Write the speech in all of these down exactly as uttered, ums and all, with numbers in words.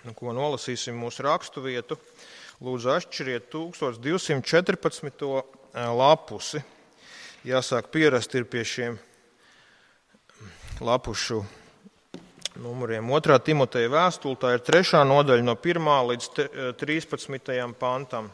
ko nolasīsim mūsu rakstu vietu. Lūdzu, atšķiriet tūkstoš divsimt četrpadsmito lapusi. Jāsāk pierast ir pie šiem lapušu numuriem. Otrā Timoteja vēstule, tā ir trešā nodaļa no pirmā līdz trīspadsmitajam pantam.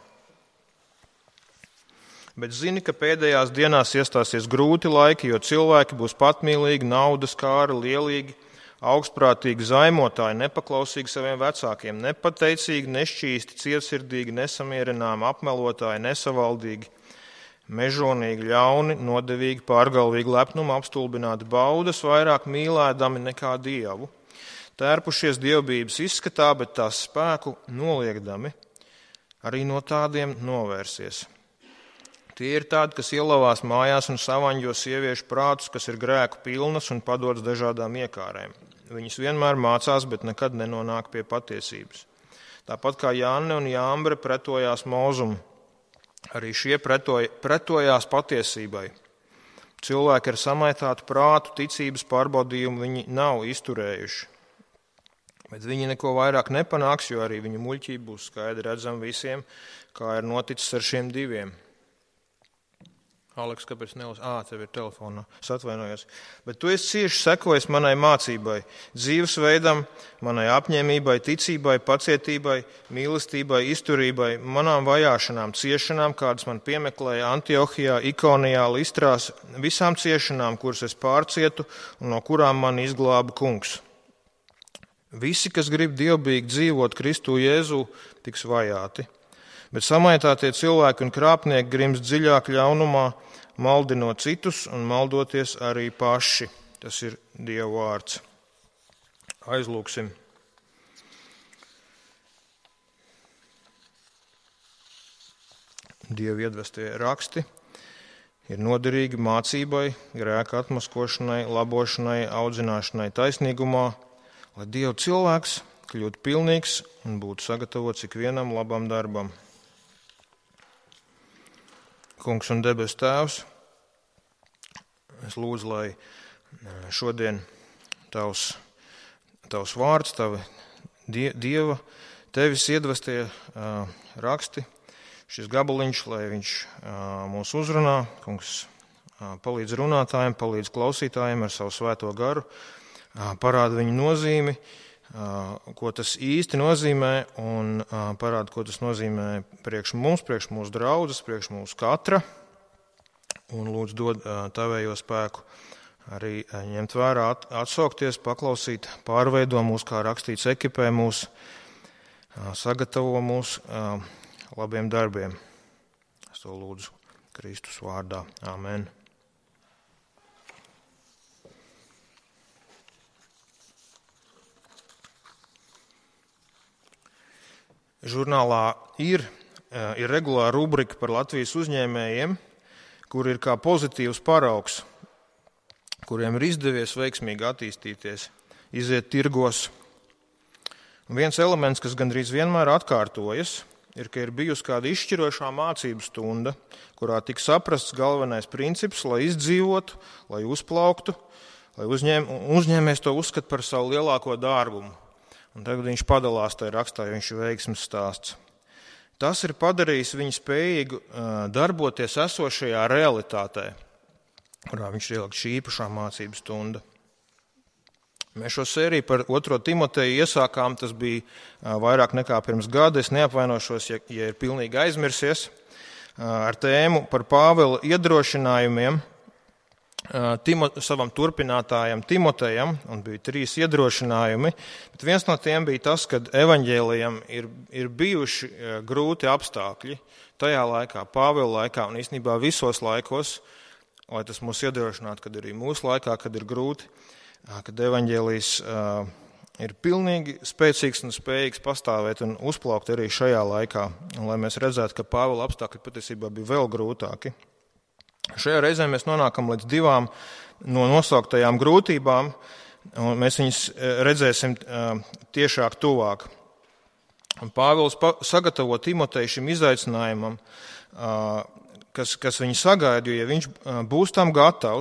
Bet zini, ka pēdējās dienās iestāsies grūti laiki, jo cilvēki būs patmīlīgi, naudas kāri, lielīgi, augstprātīgi, zaimotāji, nepaklausīgi saviem vecākiem, nepateicīgi, nešķīsti, cietsirdīgi, nesamierināmi, apmelotāji, nesavaldīgi, mežonīgi, ļauni, nodevīgi, pārgalvīgi, lepnumi, apstulbināti, baudas, vairāk mīlēdami nekā dievu. Tērpušies dievbības izskatā, bet tās spēku noliegdami, arī no tādiem novērsies. Tie ir tādi, kas ielavās mājās un savaņģo sieviešu prātus, kas ir grēku pilnas un padodas dažādām iekārēm. Viņas vienmēr mācās, bet nekad nenonāk pie patiesības. Tāpat kā Janne un Jāmbre pretojās Mozumu, arī šie pretoja, pretojās patiesībai. Cilvēki ar samaitātu prātu, ticības pārbaudījumu viņi nav izturējuši. Bet viņi neko vairāk nepanāks, jo arī viņu muļķība būs skaidri redzama visiem, kā ir noticis ar šiem diviem. Aleks, kāpēc nelas? Ā, tev ir telefonā. Es atvainojos. Bet tu esi cieši sekojis manai mācībai, dzīvesveidam, manai apņēmībai, ticībai, pacietībai, mīlestībai, izturībai, manām vajāšanām, ciešanām, kādas man piemeklēja Antiohijā, Ikonijā, Listrās, visām ciešanām, kuras es pārcietu un no kurām man izglāba kungs. Visi, kas grib dievbīgi dzīvot Kristu Jēzu, tiks vajāti. Bet samaitātie cilvēki un krāpnieki grimst dziļāk ļaunumā, maldinot citus un maldoties arī paši. Tas ir Dieva vārds. Aizlūksim. Dieva iedvestie raksti ir noderīgi mācībai, grēka atmaskošanai, labošanai, audzināšanai taisnīgumā, lai Dieva cilvēks kļūtu pilnīgs un būtu sagatavots ikvienam labam darbam. Kungs un debes tēvs, es lūdzu, lai šodien tavs, tavs vārds, tavi Dieva, tevis iedvestie uh, raksti, šis gabaliņš, lai viņš uh, mūs uzrunā, kungs uh, palīdz runātājiem, palīdz klausītājiem ar savu svēto garu, uh, parāda viņu nozīmi, ko tas īsti nozīmē un parāda, ko tas nozīmē priekš mums, priekš mūsu draudzes, priekš mūsu katra. Un lūdzu dod tavējo spēku arī ņemt vērā, atsaukties, paklausīt, pārveido mūs, kā rakstīts, ekipē mūs, sagatavo mūs labiem darbiem. Es to lūdzu Kristus vārdā. Āmen. Žurnālā ir, ir regulāra rubrika par Latvijas uzņēmējiem, kur ir kā pozitīvs paraugs, kuriem ir izdevies veiksmīgi attīstīties, iziet tirgos. Un viens elements, kas gandrīz vienmēr atkārtojas, ir, ka ir bijusi kāda izšķirošā mācību stunda, kurā tika saprasts galvenais princips, lai izdzīvotu, lai uzplauktu, lai uzņēm, uzņēmējs to uzskata par savu lielāko dārgumu. Un tagad viņš padalās tajā rakstā, jo viņš ir veiksmes stāsts. Tas ir padarījis viņu spējīgu darboties esošajā realitātē, kurā viņš ir ielikt šī īpašā mācību stunda. Mēs šo sēriju par otro Timoteju iesākām, tas bija vairāk nekā pirms gada, es neapvainošos, ja, ja ir pilnīgi aizmirsies, ar tēmu par Pāvela iedrošinājumiem Timo, savam turpinātājam Timotejam, un bija trīs iedrošinājumi, bet viens no tiem bija tas, ka evaņģēlijam ir, ir bijuši grūti apstākļi tajā laikā, Pāvela laikā un īstenībā visos laikos, lai tas mūs iedrošinātu, kad arī mūsu laikā, kad ir grūti, kad evaņģēlijs uh, ir pilnīgi spēcīgs un spējīgs pastāvēt un uzplaukt arī šajā laikā, un lai mēs redzētu, ka Pāvela apstākļi patiesībā bija vēl grūtāki. Šajā reizē mēs nonākam līdz divām no nosauktajām grūtībām, un mēs viņus redzēsim tiešāk tuvāk. Un Pāvils sagatavo Timoteju šim izaicinājumam, kas, kas viņu sagaida, jo ja viņš būs tam gatavs,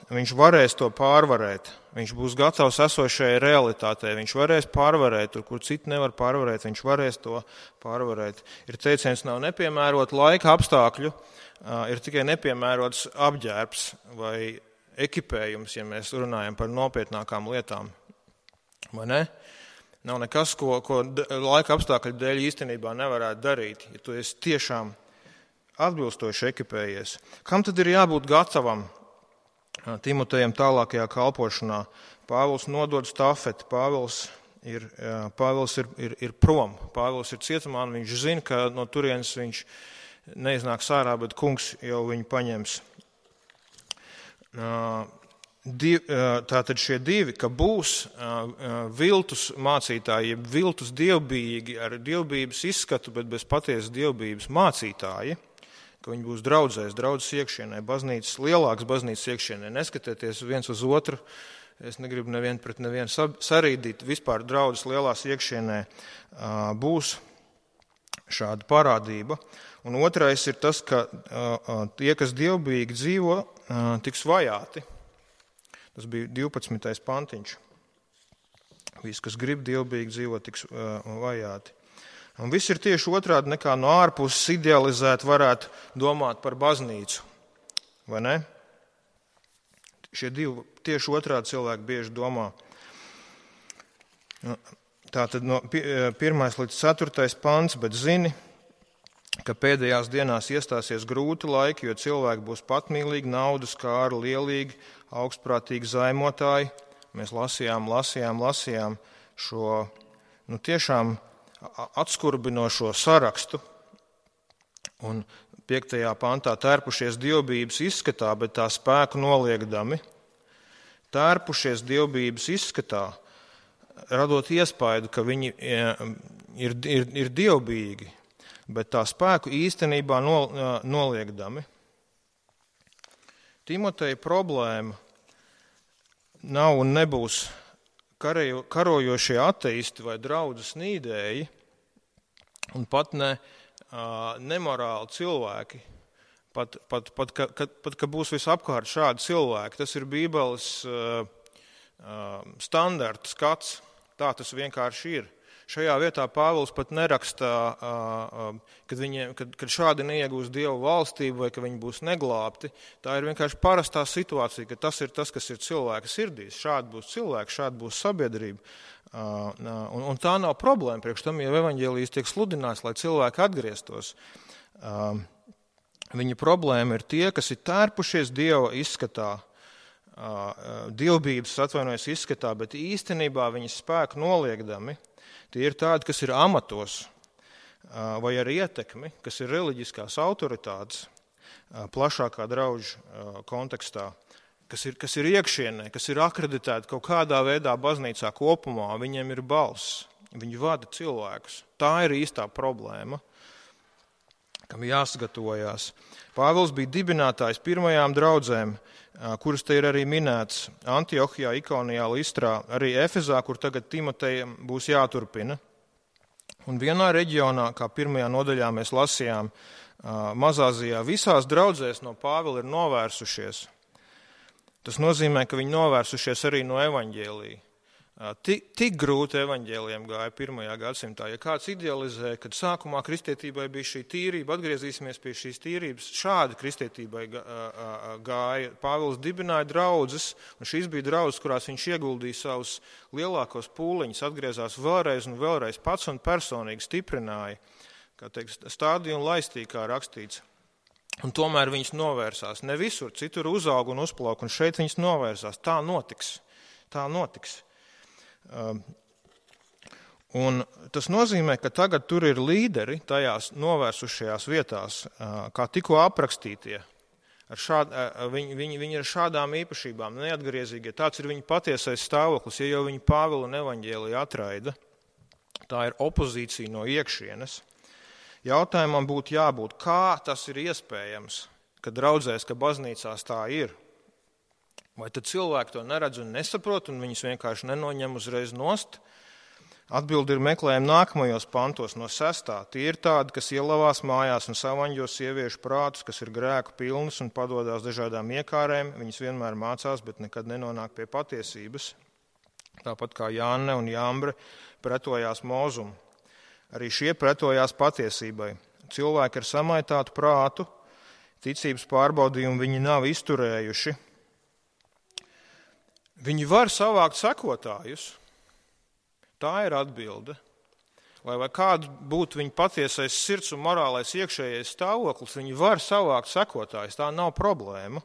viņš varēs to pārvarēt. Viņš būs gatavs esošajai realitātei. Viņš varēs pārvarēt, tur, kur citi nevar pārvarēt, viņš varēs to pārvarēt. Ir teiciens, nav nepiemērot laika apstākļu, ir tikai nepiemērots apģērbs vai ekipējums, ja mēs runājam par nopietnākām lietām. Vai ne? Nav nekas, ko, ko laika apstākļu dēļ īstenībā nevarētu darīt, ja tu esi tiešām atbilstoši ekipējies. Kam tad ir jābūt gatavam Timotejam tālākajā kalpošanā? Pāvils nodod stafeti, Pāvils ir, Pāvils ir, ir, ir prom, Pāvils ir cietumā, un viņš zina, ka no turienes viņš neiznāks ārā, bet kungs jau viņu paņems. Tātad šie divi, ka būs viltus mācītāji, jeb viltus dievbijīgi ar dievbības izskatu, bet bez patiesas dievbības mācītāji, ka viņi būs draudzēs, draudzes iekšienē, baznīcas, lielāks baznīcas iekšienē, neskatieties viens uz otru, es negribu nevienu pret nevienu sarīdīt, vispār draudzes lielās iekšienē būs šāda parādība. Un otrais ir tas, ka tie, kas dievbijīgi dzīvo, tiks vajāti. Tas bija divpadsmitais pantiņš. Visi, kas grib dievbijīgi dzīvot, tiks vajāti. Un viss ir tieši otrādi nekā no ārpuses idealizēt varētu domāt par baznīcu. Vai ne? Šie divi tieši otrādi cilvēki bieži domā. Tātad no pirmais līdz ceturtais pants, bet zini, ka pēdējās dienās iestāsies grūti laiki, jo cilvēki būs patmīlīgi, naudas kāri, lielīgi, augstprātīgi zaimotāji. Mēs lasījām, lasījām, lasījām šo, nu tiešām atskurbinošo sarakstu. Un piektajā pantā tērpušies dievbības izskatā, bet tā spēku noliegdami. Tērpušies dievbības izskatā, radot iespaidu, ka viņi ir, ir, ir dievbīgi, bet tā spēku īstenībā noliegdami. Timoteja problēma nav un nebūs karejo, karojošie ateisti vai draudzes nīdēji, un pat ne nemorāli cilvēki, pat, pat, pat, ka, pat, pat ka būs visapkārt šādi cilvēki. Tas ir Bībeles standarta skats, tā tas vienkārši ir. Šajā vietā Pāvils pat nerakstā, kad, viņiem, kad, kad šādi neiegūs Dievu valstību vai ka viņi būs neglābti. Tā ir vienkārši parastā situācija, ka tas ir tas, kas ir cilvēka sirdīs. Šādi būs cilvēki, šādi būs sabiedrība. Un, un tā nav problēma. Priekš tam jau evaņģēlijs tiek sludināts, lai cilvēki atgrieztos. Viņa problēma ir tie, kas ir tērpušies Dieva izskatā, dievbības atvainojas izskatā, bet īstenībā viņas spēku noliegdami. Tie ir tādi, kas ir amatos vai ar ietekmi, kas ir reliģiskās autoritātes plašākā draudžu kontekstā, kas ir, kas ir iekšienē, kas ir akreditēti kaut kādā veidā baznīcā kopumā, viņiem ir balss, viņi vada cilvēkus. Tā ir īstā problēma, kam jāsagatavojās. Pāvils bija dibinātājs pirmajām draudzēm, kuras te ir arī minēts Antiohijā, Ikonijā, Listrā, arī Efezā, kur tagad Timotejam būs jāturpina. Un vienā reģionā, kā pirmajā nodaļā mēs lasījām, Mazāzijā, visās draudzēs no Pāvila ir novērsušies. Tas nozīmē, ka viņi novērsušies arī no evaņģēlija. Tik, tik grūti evaņģēlijiem gāja pirmajā gadsimtā. Ja kāds idealizē, kad sākumā kristietībai bija šī tīrība, atgriezīsimies pie šīs tīrības, šādi kristietībai gāja. Pāvils dibināja draudzes, un šīs bija draudzes, kurās viņš ieguldīja savus lielākos pūliņus, atgriezās vēlreiz un vēlreiz pats un personīgi stiprināja, kā teiks, stādīja un laistīja, kā rakstīts. Un tomēr viņas novērsās. Ne visur, citur uzauga un uzplauka, un šeit viņas novērsās. Tā notiks. Tā notiks. Un tas nozīmē, ka tagad tur ir līderi tajās novērsušajās vietās, kā tikko aprakstītie. Ar šād, viņi, viņi, viņi ir ar šādām īpašībām, neatgriezīgie. Tāds ir viņa patiesais stāvoklis, ja jau viņa Pāvila un evaņģēliju atraida. Tā ir opozīcija no iekšienes. Jautājumam būtu jābūt, kā tas ir iespējams, ka draudzēs, ka baznīcās tā ir. Vai tad cilvēki to neredz un nesaprot, un viņus vienkārši nenoņem uzreiz nost? Atbildi ir meklējumi nākamajos pantos no sestā. Tie ir tādi, kas ielavās mājās un savaņģo sieviešu prātus, kas ir grēku pilnas un padodās dažādām iekārēm. Viņas vienmēr mācās, bet nekad nenonāk pie patiesības. Tāpat kā Janne un Jambre pretojās Mozumu. Arī šie pretojās patiesībai. Cilvēki ar samaitātu prātu, ticības pārbaudījumu viņi nav izturējuši. Viņi var savākt sekotājus. Tā ir atbilde. Lai vai kāda būtu viņa patiesais sirds un morālais iekšējais stāvoklis, viņi var savākt sekotājus. Tā nav problēma.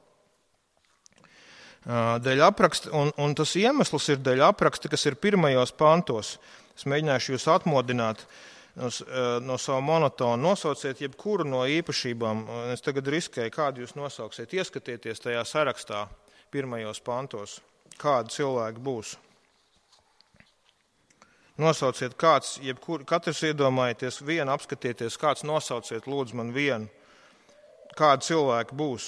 Dēļ apraksta, un, un tas iemesls ir dēļ apraksta, kas ir pirmajos pantos. Es mēģināšu jūs atmodināt no, no savu monotonu. Nosauciet jebkuru no īpašībām. Es tagad riskēju, kādu jūs nosauksiet. Ieskatieties tajā sarakstā pirmajos pantos. Kādi cilvēki būs? Nosauciet kāds, jebkur, katrs iedomājieties vienu, apskatieties, kāds nosauciet, lūdzu man vienu. Kādi cilvēki būs?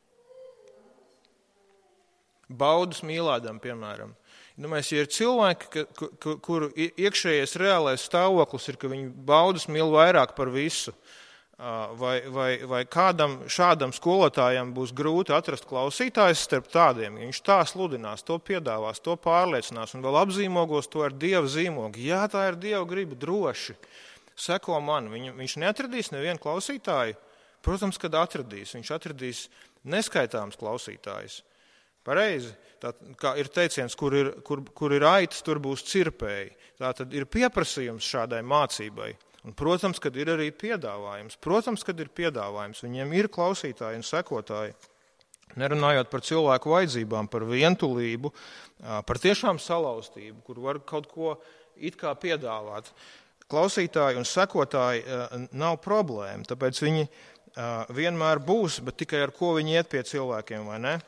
Baudas mīlādam, piemēram. Domāju, ja ir cilvēki, ka, kuru iekšējais reālais stāvoklis ir, ka viņi baudas mīl vairāk par visu, vai, vai, vai kādam šādam skolotājam būs grūti atrast klausītājus starp tādiem. Viņš tā sludinās, to piedāvās, to pārliecinās un vēl apzīmogos to ar Dieva zīmogu. Jā, tā ir Dieva griba, droši. Seko man. Viņ, viņš neatradīs nevienu klausītāju? Protams, kad atradīs. Viņš atradīs neskaitāms klausītājus. Pareizi. Tā, kā ir teiciens, kur ir, kur, kur ir aitas, tur būs cirpēji. Tā tad ir pieprasījums šādai mācībai. Un, protams, kad ir arī piedāvājums. Protams, kad ir piedāvājums. Viņiem ir klausītāji un sekotāji. Nerunājot par cilvēku vajadzībām, par vientulību, par tiešām salauztību, kur var kaut ko it kā piedāvāt. Klausītāji un sekotāji nav problēma, tāpēc viņi vienmēr būs, bet tikai ar ko viņi iet pie cilvēkiem, vai ne?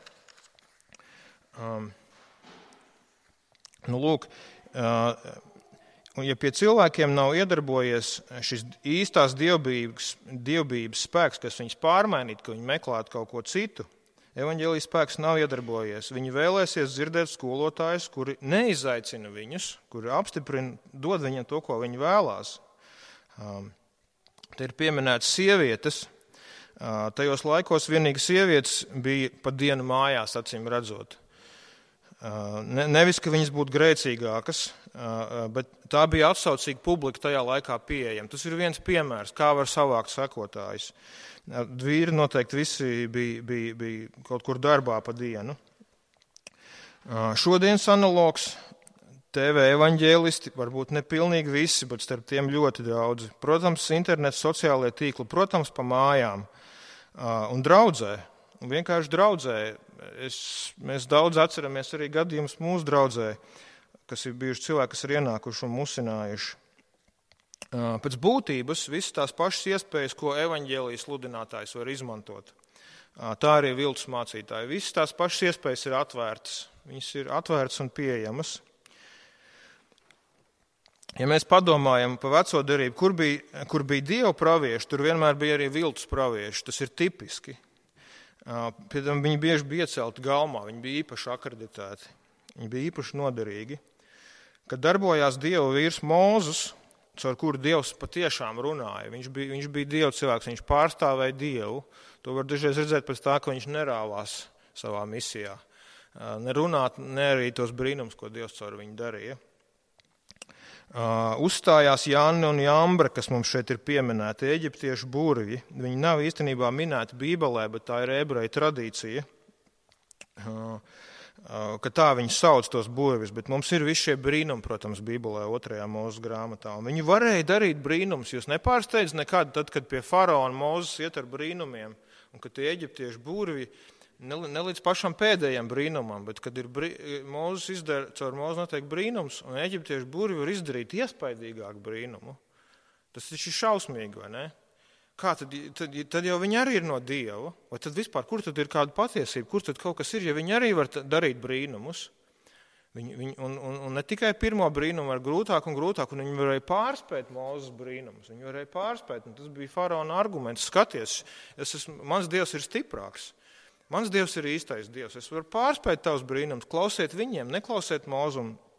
Um, nu, lūk, uh, un ja pie cilvēkiem nav iedarbojies šis īstās dievbības, dievbības spēks, kas viņus pārmainītu, ka viņi meklētu kaut ko citu, evaņģēlijas spēks nav iedarbojies. Viņi vēlēsies dzirdēt skolotājus, kuri neizaicina viņus, kuri apstiprina, dod viņiem to, ko viņi vēlās. Um, te ir pieminētas sievietes. Uh, tajos laikos vienīgi sievietes bija pa dienu mājās, acīm redzot. Ne, nevis, ka viņas būtu grēcīgākas, bet tā bija atsaucīga publika tajā laikā pieejama. Tas ir viens piemērs, kā var savākt sekotājus. Vīri noteikti visi bija, bija, bija kaut kur darbā pa dienu. Šodienas analogs, T V evaņģēlisti, varbūt ne pilnīgi visi, bet starp tiem ļoti daudzi. Protams, internets, sociālie tīkli, protams, pa mājām un draudzē. Un vienkārši draudzē. Es, mēs daudz atceramies arī gadījumus mūsu draudzē, kas ir bijuši cilvēki, kas ir ienākuši un musinājuši. Pēc būtības visas tās pašas iespējas, ko evaņģēlijas sludinātājs var izmantot. Tā arī viltus mācītāji. Visas tās pašas iespējas ir atvērtas. Viņas ir atvērtas un pieejamas. Ja mēs padomājam pa veco derību, kur bija, kur bija dievu pravieši, tur vienmēr bija arī viltus pravieši. Tas ir tipiski. Pie tam viņi bieži bija iecelti galmā, viņi bija īpaši akreditēti, viņi bija īpaši noderīgi. Kad darbojās Dieva vīrs Mozus, caur kuru Dievs patiešām runāja, viņš bija, viņš bija Dieva cilvēks, viņš pārstāvēja Dievu. To var dažreiz redzēt pēc tā, ka viņš nerāvās savā misijā. Ne runāt, ne arī tos brīnums, ko Dievs caur viņu darīja. Uh, uzstājās Janne un Jambre, kas mums šeit ir pieminēti, eģiptiešu burvji. Viņi nav īstenībā minēti Bībelē, bet tā ir ebreju tradīcija, uh, uh, ka tā viņi sauc tos burvjus, bet mums ir visi šie brīnumi, protams, Bībelē otrajā Mūzes grāmatā. Un viņi varēja darīt brīnumus. Jūs nepārsteidz nekad, tad, kad pie faraona Mūzes iet ar brīnumiem, un ka tie eģiptiešu burvji ne, ne līdz pašam pēdējiem brīnumam, bet kad ir brī, Mūzes izdara, caur Mūzes notiek brīnums, un eģiptiešu burvi var izdarīt iespaidīgāku brīnumu. Tas ir šausmīgi, vai ne? Kā tad, tad, tad jau viņi arī ir no Dieva? Vai tad vispār, kur tad ir kāda patiesība? Kur tad kaut kas ir, ja viņi arī var darīt brīnumus? Viņi, viņi, un, un, un ne tikai pirmo brīnumu var grūtāk un grūtāk, un viņi varēja pārspēt Mūzes brīnumus. Viņi varēja pārspēt, un tas bija faraona arguments. Skaties, es esmu, mans Dievs ir stiprāks. Mans Dievs ir īstais Dievs. Es varu pārspēt tavus brīnumus, klausiet viņiem, neklausiet Mūzu un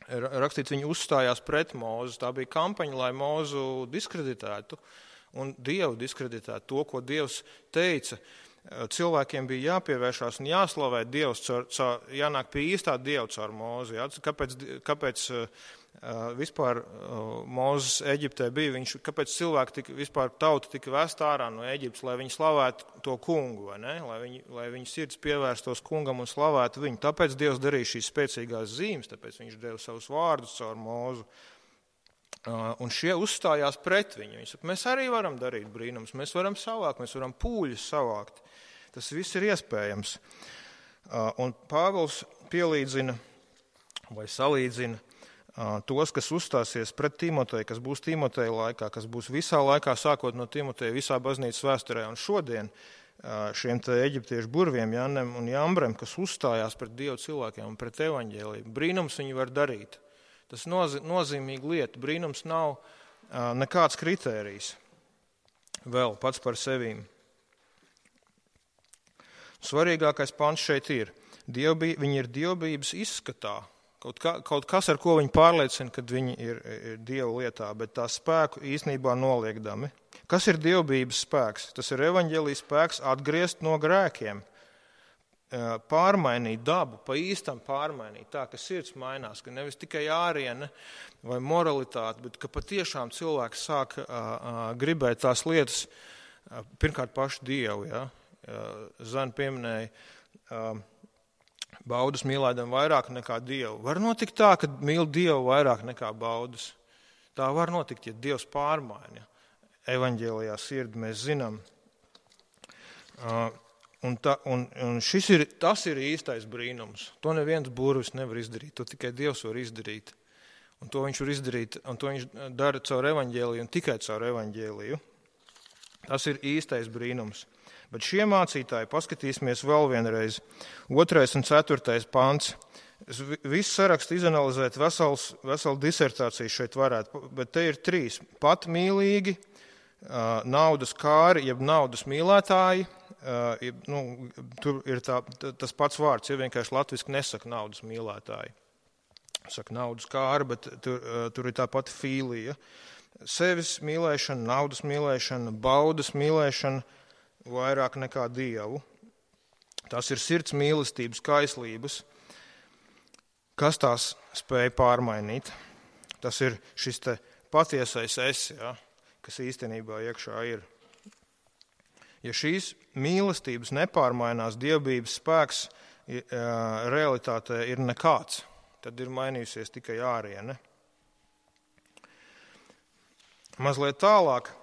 rakstīts, viņi uzstājās pret Mūzu. Tā bija kampaņa, lai Mūzu diskreditētu un Dievu diskreditētu. To, ko Dievs teica, cilvēkiem bija jāpievēršās un jāslavē Dievs, caur, caur, jānāk pie īstā Dieva caur Mūzu. Ja? Kāpēc, kāpēc vispār Mūzes Eģiptē bija, viņš, kāpēc cilvēki tika, vispār tauta tika vēst ārā no Eģiptes, lai viņi slavētu to kungu, vai ne? Lai viņi, lai viņi sirds pievērstos kungam un slavētu viņu. Tāpēc Dievs darīja šīs spēcīgās zīmes, tāpēc viņš deva savus vārdus caur Mūzu. Un šie uzstājās pret viņu. Viņi saka, mēs arī varam darīt brīnums, mēs varam savākt, mēs varam pūļus savākt. Tas viss ir iespējams. Un Pāvils pielīdzina vai salīdzina tos, kas uzstāsies pret Timoteju, kas būs Timoteja laikā, kas būs visā laikā, sākot no Timoteja, visā baznīcas vēsturē. Un šodien šiem te eģiptiešu burviem, Jannem un Jambrem, kas uzstājās pret Dievu cilvēkiem un pret evaņģēliju, brīnums viņi var darīt. Tas nozīmīga lieta. Brīnums nav nekāds kritērijs vēl pats par sevīm. Svarīgākais pants šeit ir. Dievbī, viņi ir dievbības izskatā. Kaut, kā, kaut kas, ar ko viņi pārliecina, kad viņi ir, ir Dievu lietā, bet tā spēku īstenībā noliekdami. Kas ir dievbības spēks? Tas ir evaņģēlijas spēks atgriezt no grēkiem, pārmainīt dabu, pa īstam pārmainīt, tā, ka sirds mainās, ka nevis tikai āriene vai moralitāte, bet ka patiešām cilvēks sāk a, a, gribēt tās lietas, a, pirmkārt pašu Dievu, ja? Zana pieminēja, a, baudas mīlēdam vairāk nekā Dievu. Var notikt tā, ka mīl Dievu vairāk nekā baudas. Tā var notikt, ja Dievs pārmaina. Evaņģēlijā sirdi mēs zinām. Un, ta, un, un šis ir, tas ir īstais brīnums. To neviens burvis nevar izdarīt. To tikai Dievs var izdarīt. Un to viņš var izdarīt, un to viņš dara caur evaņģēliju un tikai caur evaņģēliju. Tas ir īstais brīnums. Bet šie mācītāji, paskatīsimies vēl vienreiz, otrais un ceturtais pants. Es visu sarakstu izanalizēt, vesels, veselu disertāciju šeit varētu, bet te ir trīs. Pat mīlīgi, naudas kāri, jeb naudas mīlētāji, jeb, nu, tur ir tā, tas pats vārds, ja vienkārši latviski nesaka naudas mīlētāji. Saka naudas kāri, bet tur, tur ir tā pati fīlija. Sevis mīlēšana, naudas mīlēšana, baudas mīlēšana, vairāk nekā Dievu. Tas ir sirds mīlestības kaislības. Kas tās spēja pārmainīt? Tas ir šis te patiesais es, ja, kas īstenībā iekšā ir. Ja šīs mīlestības nepārmainās, dievbības spēks realitātē ir nekāds, tad ir mainījusies tikai āriene. Mazliet tālāk.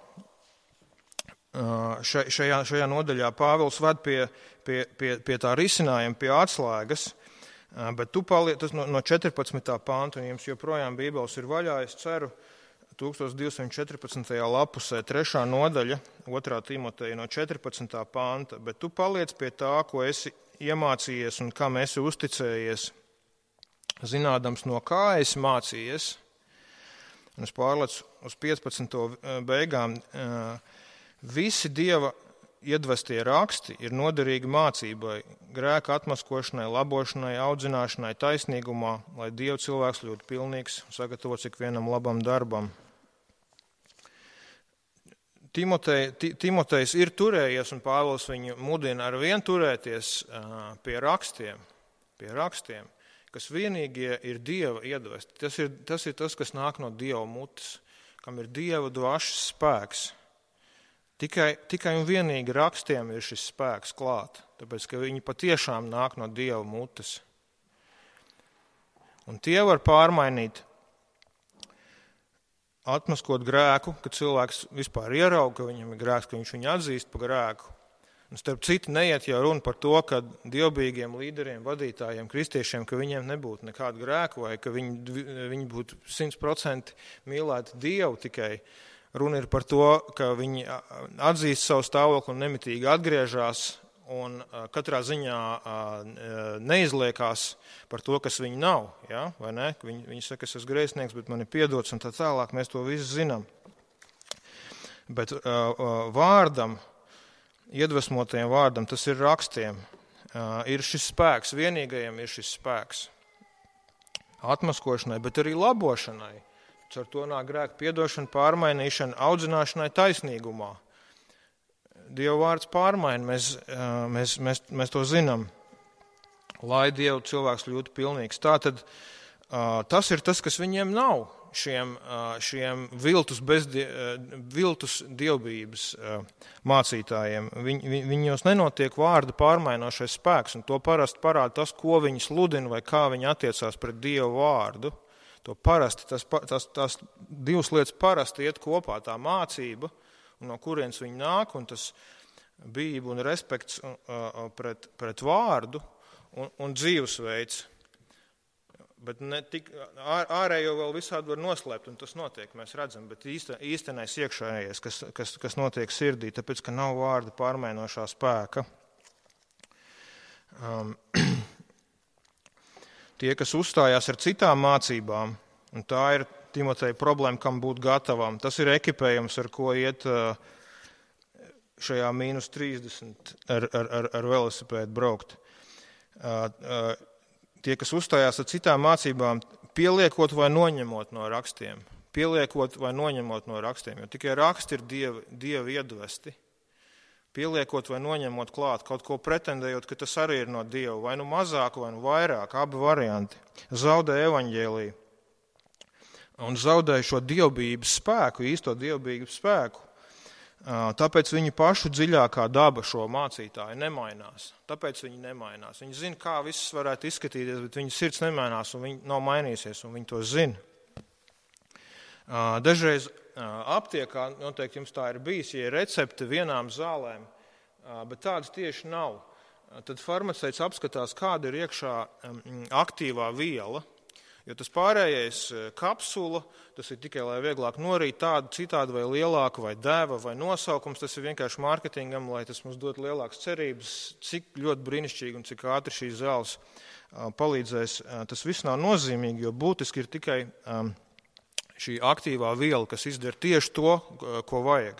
Šajā, šajā nodaļā Pāvils ved pie, pie, pie, pie tā risinājuma, pie atslēgas, bet tu paliec, tas no, no četrpadsmitā panta, un jums joprojām Bībeles ir vaļā, es ceru, tūkstoš divsimt četrpadsmitajā lapusē, trešā nodaļa, otrā Timoteja no četrpadsmitā panta, bet tu paliec pie tā, ko esi iemācījies un kam esi uzticējies, zinādams, no kā esi mācījies, un es pārlecu uz piecpadsmito beigām. Visi Dieva iedvestie raksti ir noderīgi mācībai, grēka atmaskošanai, labošanai, audzināšanai, taisnīgumā, lai Dieva cilvēks ļoti pilnīgs un sagatavots ikvienam labam darbam. Timotej, Timotejs ir turējies, un Pāvils viņu mudina ar vien turēties pie rakstiem, pie rakstiem, kas vienīgie ir Dieva iedvesti. Tas ir, tas ir tas, kas nāk no Dieva mutes, kam ir Dieva dvašas spēks. Tikai, tikai un vienīgi rakstiem ir šis spēks klāt, tāpēc, ka viņi patiešām nāk no Dieva mutes. Un tie var pārmainīt, atmaskot grēku, kad cilvēks vispār ierauga, ka viņam ir grēks, ka viņš viņu atzīst par grēku. Un starp citu neiet jau runa par to, ka dievbijīgiem līderiem, vadītājiem, kristiešiem, ka viņiem nebūtu nekāda grēka vai ka viņi, viņi būtu simt procenti mīlēti Dievu tikai. Runa ir par to, ka viņi atzīst savu stāvokli un nemitīgi atgriežas un katrā ziņā neizliekās par to, kas viņi nav. Ja? Vai ne? Viņi, viņi saka, es esmu grēsnieks, bet man ir piedots un tā tālāk, mēs to visu zinām. Bet vārdam, iedvesmotajiem vārdam, tas ir rakstiem, ir šis spēks, vienīgajiem ir šis spēks. atmaskošanai, bet arī labošanai. Ar to nāk grēka piedošana, pārmainīšana, audzināšanai taisnīgumā. Dieva vārds pārmaina, mēs, mēs, mēs, mēs to zinām, lai Dievu cilvēks kļūtu pilnīgs. Tātad tas ir tas, kas viņiem nav, šiem, šiem viltus, bezdie, viltus dievbības mācītājiem. Viņ, viņos nenotiek vārda pārmainošais spēks, un to parasti parāda tas, ko viņi sludina vai kā viņi attiecās pret Dievu vārdu. To parasti, tas, tas, tas divas lietas parasti iet kopā, tā mācība, no kurienes viņi nāk, un tas bijība un respekts pret, pret vārdu un, un dzīvesveids. Bet ne tik, ārējo vēl visādi var noslēpt, un tas notiek, mēs redzam, bet īsta, īstenais iekšējais, kas, kas, kas notiek sirdī, tāpēc, ka nav vārda pārmainošā spēka. Um, Tie, kas uzstājās ar citām mācībām, un tā ir Timoteja problēma, kam būt gatavam, tas ir ekipējums, ar ko iet šajā mīnus trīsdesmit ar, ar, ar, ar velosipēdu braukt. Tie, kas uzstājās ar citām mācībām, pieliekot vai noņemot no rakstiem, pieliekot vai noņemot no rakstiem, jo tikai raksti ir dievi, dievi iedvesti. Pieliekot vai noņemot klāt, kaut ko pretendējot, ka tas arī ir no Dieva, vai nu mazāk, vai nu vairāk, abi varianti. Zaudē evaņģēliju un zaudē šo dievbības spēku, īsto dievbības spēku. Tāpēc viņu pašu dziļākā daba šo mācītāju nemainās. Tāpēc viņi nemainās. Viņi zina, kā viss varētu izskatīties, bet viņu sirds nemainās un viņi nav mainīsies, un viņi to zina. Dažreiz aptiekā, noteikti jums tā ir bijis, ja ir recepte vienām zālēm, bet tādas tieši nav. Tad farmaceits apskatās, kāda ir iekšā aktīvā viela, jo tas pārējais kapsula, tas ir tikai, lai vieglāk norīt tādu, citādu vai lielāku, vai dēva, vai nosaukums, tas ir vienkārši mārketingam, lai tas mums dot lielākas cerības, cik ļoti brīnišķīgi un cik ātri šīs zāles palīdzēs. Tas viss nav nozīmīgi, jo būtiski ir tikai šī aktīvā viela, kas izdara tieši to, ko vajag.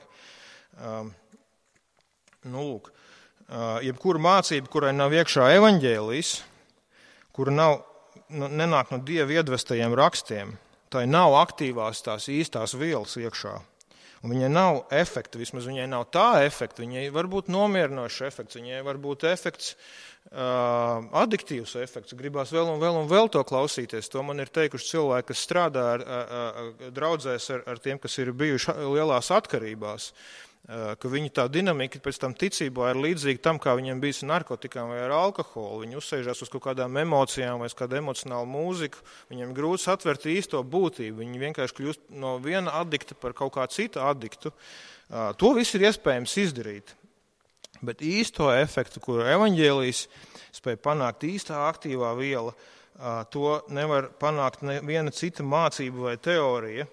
Nu, lūk, jebkura mācība, kurai nav iekšā evaņģēlijs, kura nav, nenāk no Dieva iedvestajiem rakstiem, tai nav aktīvās tās īstās vielas iekšā. Un viņai nav efekta, vismaz viņai nav tā efekta, viņai var būt nomierinošs efekts, viņai var būt efekts, Uh, adiktīvs efekts, gribās vēl un vēl un vēl to klausīties. To man ir teikuši cilvēki, kas strādā ar, ar, draudzēs ar, ar tiem, kas ir bijuši lielās atkarībās, uh, ka viņi tā dinamika pēc tam ticībā ir līdzīga tam, kā viņiem bijis ar narkotikām vai ar alkoholu. Viņi uzsēžās uz kaut kādām emocijām vai uz kādu emocionālu mūziku, viņiem grūti satvert īsto būtību, viņi vienkārši kļūst no viena adikta par kaut kā citu adiktu. Uh, to viss ir iespējams izdarīt. Bet īsto efektu, kuru evaņģēlijs spēj panākt, īstā aktīvā viela, to nevar panākt neviena cita mācība vai teorija.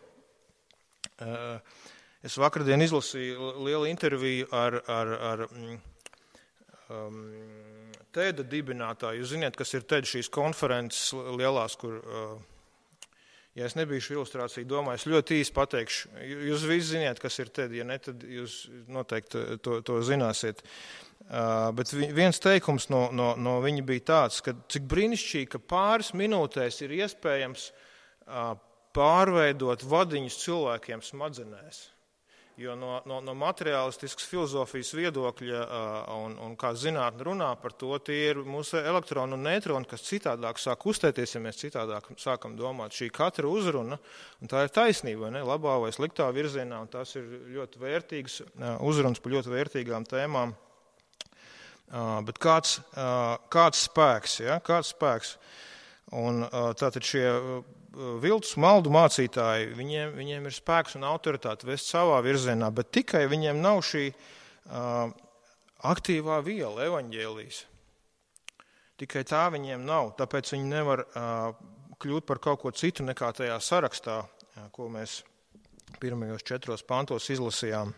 Es vakardien izlasīju lielu interviju ar, ar, ar um, TED dibinātāju. Jūs ziniet, kas ir TED šīs konferences lielās, kur... Uh, Ja es nebīšu ilustrāciju, domāju, es ļoti īsti pateikšu. Jūs visi ziniet, kas ir TED, ja ne, tad jūs noteikti to, to zināsiet. Uh, bet viens teikums no, no, no viņa bija tāds, ka cik brīnišķīgi, ka pāris minūtēs ir iespējams uh, pārveidot vadiņus cilvēkiem smadzenēs. Jo no, no, no materiālistiskas filozofijas viedokļa uh, un, un kā zinātne runā par to, tie ir mūsu elektroni un neitroni, kas citādāk sāk kustēties, ja mēs citādāk sākam domāt. Šī katra uzruna, un tā ir taisnība, ne, labā vai sliktā virzienā, un tās ir ļoti vērtīgas uh, uzrunas par ļoti vērtīgām tēmām. Uh, bet kāds, uh, kāds spēks, ja, kāds spēks? Un uh, tātad šie uh, viltus maldu mācītāji, viņiem, viņiem ir spēks un autoritāte vest savā virzienā, bet tikai viņiem nav šī uh, aktīvā viela, evaņģēlijs. Tikai tā viņiem nav, tāpēc viņi nevar uh, kļūt par kaut ko citu nekā tajā sarakstā, uh, ko mēs pirmajos četros pantos izlasījām.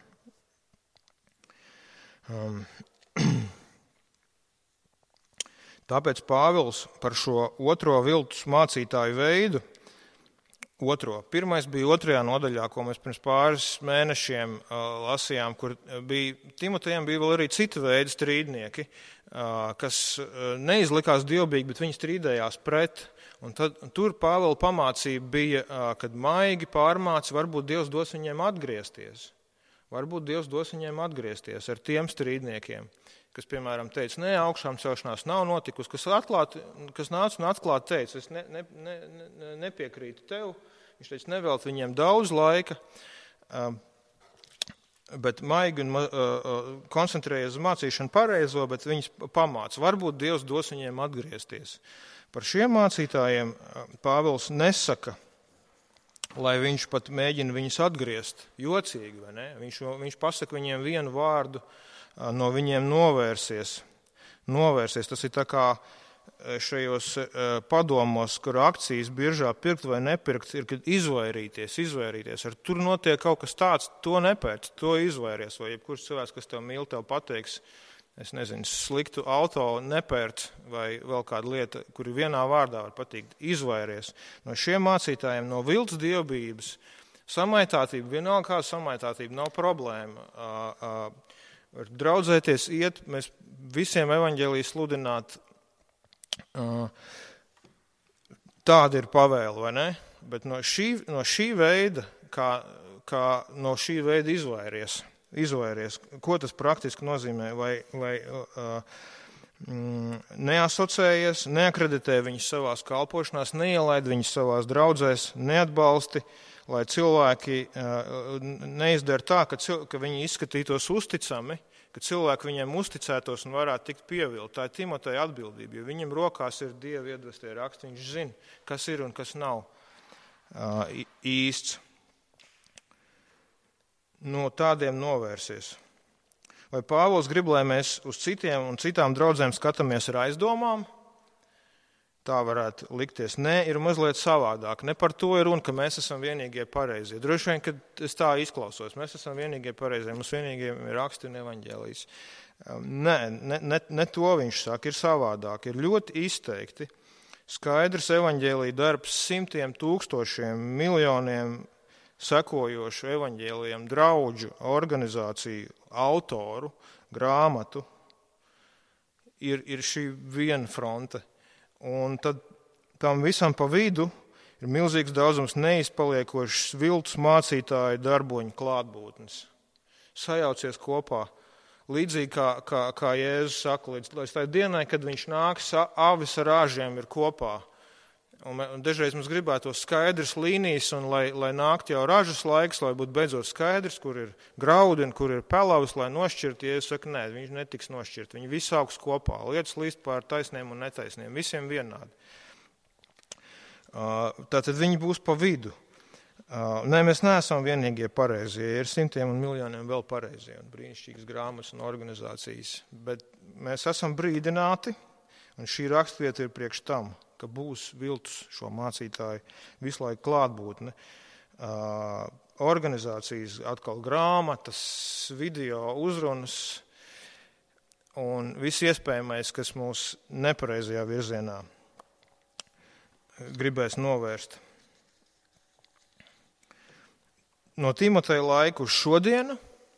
Um, Tāpēc Pāvils par šo otro viltus mācītāju veidu, otro, pirmais bija otrajā nodaļā, ko mēs pirms pāris mēnešiem uh, lasījām, kur bija, Timotejam bija vēl arī cita veida strīdnieki, uh, kas uh, neizlikās dievbīgi, bet viņi strīdējās pret, Un tad, un tur Pāvila pamācība bija, kad maigi pārmāca, varbūt Dievs dos viņiem atgriezties. Varbūt Dievs dos viņiem atgriezties ar tiem strīdniekiem, kas, piemēram, teica, nē, augšām celšanās nav notikusi, kas, atklāt, kas nāca un atklāt teica, es ne, ne, ne, ne, nepiekrītu tev. Viņš teica, nevelt viņiem daudz laika, bet maigi un koncentrējies uz mācīšanu pareizo, bet viņus pamāca. Varbūt Dievs dos viņiem atgriezties. Par šiem mācītājiem Pāvils nesaka, lai viņš pat mēģina viņus atgriezt jocīgi, vai ne? Viņš, viņš pasaka viņiem vienu vārdu, no viņiem novērsies. Novērsies. Tas ir tā kā šajos padomos, kur akcijas biržā pirkt vai nepirkt, ir, kad izvairīties, izvairīties. Ar tur notiek kaut kas tāds, to nepērc, to izvairies. Vai jebkurš cilvēks, kas tev mīl, tev pateiks, es nezinu, sliktu auto nepērc vai vēl kāda lieta, kuri vienā vārdā var patikt, izvairies. No šiem mācītājiem, no viltus dievbijības, samaitātība, vienalga kāda samaitātība, nav problēma. Var draudzēties, iet, mēs visiem evaņģēliju sludināt. Tāda ir pavēle, vai ne? Bet no šī, no šī veida, kā, kā no šī veida izvairies, izvairies, ko tas praktiski nozīmē, vai, vai mm, neasociējies, neakreditē viņus savās kalpošanās, neielaid viņus savās draudzēs, neatbalsti, lai cilvēki neizdara tā, ka, cil, ka viņi izskatītos uzticami, ka cilvēki viņiem uzticētos un varētu tikt pievilti. Tā ir Timoteja atbildība, jo viņam rokās ir Dieva iedvestie raksti, viņš zina, kas ir un kas nav uh, īsts. No tādiem novērsies. Vai Pāvils grib, lai mēs uz citiem un citām draudzēm skatāmies ar aizdomām? Tā varētu likties. Nē, ir mazliet savādāk. Ne par to ir runa, ka mēs esam vienīgie pareizie. Droši vien, kad es tā izklausos, mēs esam vienīgie pareizie, mums vienīgie ir raksti un evaņģēlijas. Nē, ne, ne, ne to viņš saka, ir savādāk. Ir ļoti izteikti skaidrs evaņģēlija darbs simtiem tūkstošiem, miljoniem sekojošu evaņģēlijiem, draudžu, organizāciju, autoru, grāmatu. Ir, ir šī viena fronte. Un tad tam visam pa vidu ir milzīgs daudzums neizpaliekošas viltus mācītāju darboņu klātbūtnes. Sajaucies kopā, līdzīgi kā, kā, kā Jēzus saka, līdz, līdz tai dienai, kad viņš nāks, avis ar āžiem ir kopā. Un, un dažreiz mums gribētos skaidrs līnijas, un lai, lai nākt jau ražas laiks, lai būtu beidzot skaidrs, kur ir graudi un kur ir pelavas, lai nošķirt. Ja es saku, nē, viņš netiks nošķirt. Viņi visi augs kopā. Lietas līst pār taisniem un netaisniem. Visiem vienādi. Tātad viņi būs pa vidu. Nē, mēs neesam vienīgie pareizie. Ir simtiem un miljoniem vēl pareizie un brīnišķīgas grāmatas un organizācijas. Bet mēs esam brīdināti, un šī rakstvieta ir priekš tam, ka būs viltus šo mācītāju visu laiku klātbūtne. Uh, organizācijas, atkal grāmatas, video, uzrunas un viss iespējamais, kas mūs nepareizajā virzienā gribēs novērst. No Timoteja laiku uz šodienu